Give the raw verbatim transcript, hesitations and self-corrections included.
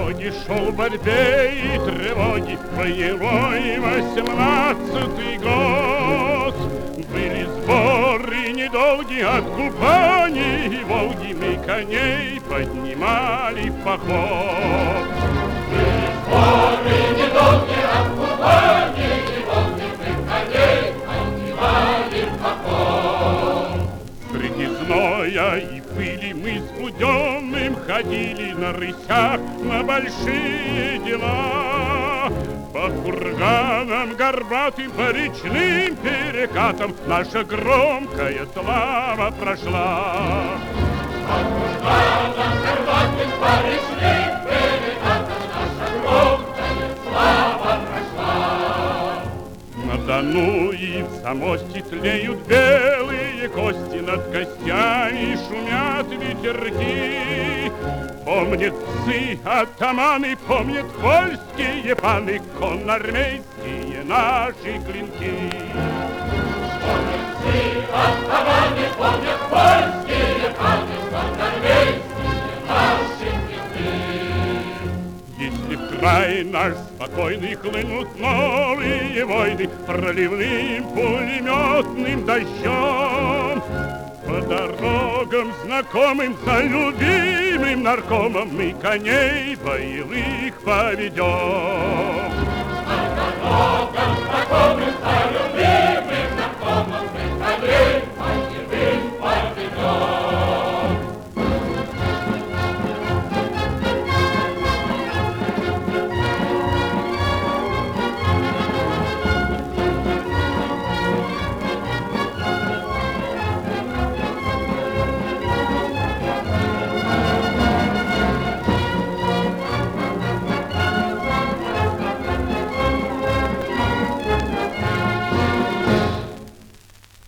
годе шел в борьбе и тревоге боевой восемнадцатый год. Были сборы недолгие от Кубани и Волги, мы коней поднимали в поход. Были сборы недолгие от Кубани и Волги, мы коней поднимали в поход. Среди зноя и пыли мы с Буденным ходили на рысях на большие дела. По курганам горбатым, по речным перекатам наша громкая слава прошла. По курганам горбатым, по речным перекатам наша громкая слава прошла. На Дону и в Замосте тлеют белые кости, над костями шумят ветерки. Помнят псы, атаманы, помнят польские паны, конноармейские наши клинки. Помнят псы, атаманы, помнят польские паны, конноармейские наши клинки. Если в край наш спокойный хлынут новые войны проливным пулеметным дождем, по дорогам знакомым за любимым наркомом мы коней боевых поведем. По дорогам знакомым за любимым